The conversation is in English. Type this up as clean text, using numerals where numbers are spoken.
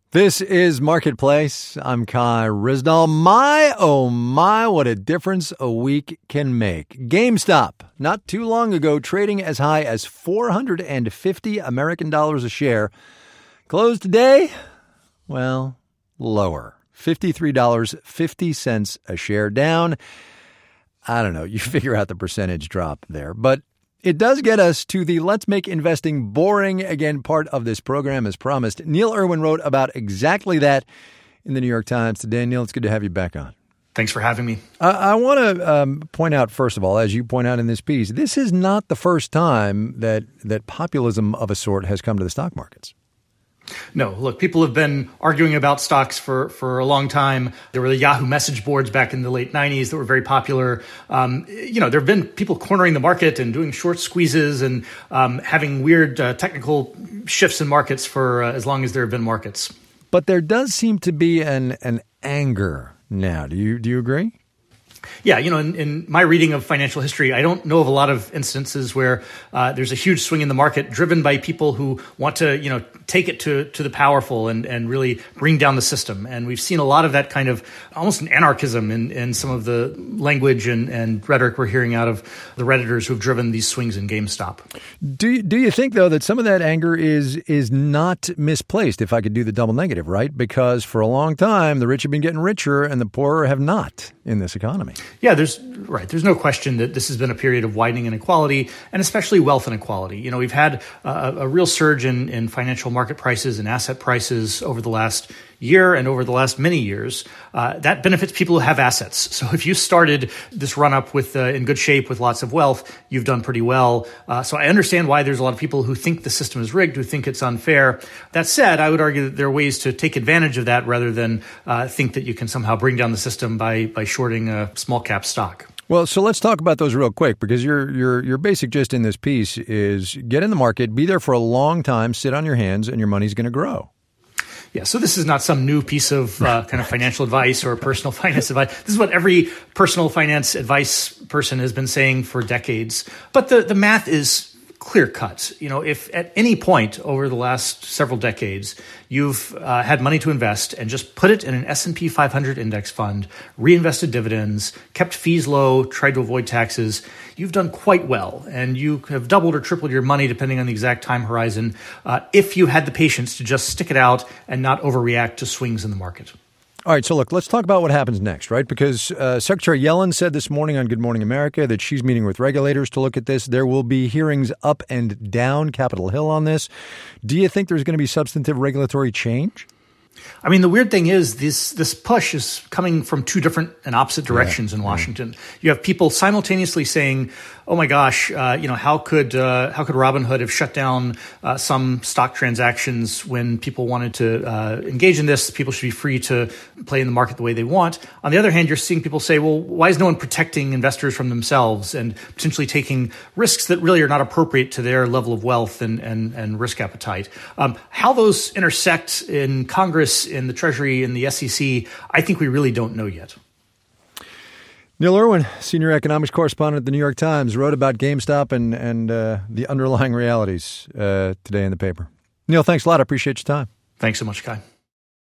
This is Marketplace. I'm Kai Ryssdal. My, oh my, what a difference a week can make. GameStop, not too long ago, trading as high as $450 American dollars a share. Closed today? Well, lower. $53.50 a share down. I don't know. You figure out the percentage drop there. But it does get us to the Let's Make Investing Boring Again part of this program, as promised. Neil Irwin wrote about exactly that in the New York Times today. Neil, it's good to have you back on. Thanks for having me. I want to point out, first of all, as you point out in this piece, this is not the first time that populism of a sort has come to the stock markets. No, look, people have been arguing about stocks for a long time. There were the Yahoo message boards back in the late 90s that were very popular. There have been people cornering the market and doing short squeezes and having weird technical shifts in markets for as long as there have been markets. But there does seem to be an anger now. Do you agree? Yeah, in my reading of financial history, I don't know of a lot of instances where there's a huge swing in the market driven by people who want to, take it to the powerful and really bring down the system. And we've seen a lot of that kind of almost an anarchism in some of the language and rhetoric we're hearing out of the Redditors who've driven these swings in GameStop. Do you think, though, that some of that anger is not misplaced, if I could do the double negative, right? Because for a long time, the rich have been getting richer and the poor have not in this economy. Yeah, there's no question that this has been a period of widening inequality and especially wealth inequality. We've had a real surge in financial market prices and asset prices over the last year and over the last many years. That benefits people who have assets. So if you started this run up with in good shape with lots of wealth, you've done pretty well. So I understand why there's a lot of people who think the system is rigged, who think it's unfair. That said, I would argue that there are ways to take advantage of that rather than think that you can somehow bring down the system by shorting a small cap stock. Well, so let's talk about those real quick, because your basic gist in this piece is get in the market, be there for a long time, sit on your hands, and your money's going to grow. Yeah, so this is not some new piece of kind of financial advice or personal finance advice. This is what every personal finance advice person has been saying for decades. But the math is clear cut. If at any point over the last several decades you've had money to invest and just put it in an S&P 500 index fund, reinvested dividends, kept fees low, tried to avoid taxes, you've done quite well. And you have doubled or tripled your money depending on the exact time horizon if you had the patience to just stick it out and not overreact to swings in the market. All right, so look, let's talk about what happens next, right? Because Secretary Yellen said this morning on Good Morning America that she's meeting with regulators to look at this. There will be hearings up and down Capitol Hill on this. Do you think there's going to be substantive regulatory change? I mean, the weird thing is this push is coming from two different and opposite directions in Washington. You have people simultaneously saying, "Oh my gosh, how could Robinhood have shut down some stock transactions when people wanted to engage in this? People should be free to play in the market the way they want." On the other hand, you're seeing people say, "Well, why is no one protecting investors from themselves and potentially taking risks that really are not appropriate to their level of wealth and risk appetite?" How those intersect in Congress, in the Treasury, in the SEC, I think we really don't know yet. Neil Irwin, senior economics correspondent at the New York Times, wrote about GameStop and the underlying realities today in the paper. Neil, thanks a lot. I appreciate your time. Thanks so much, Kai.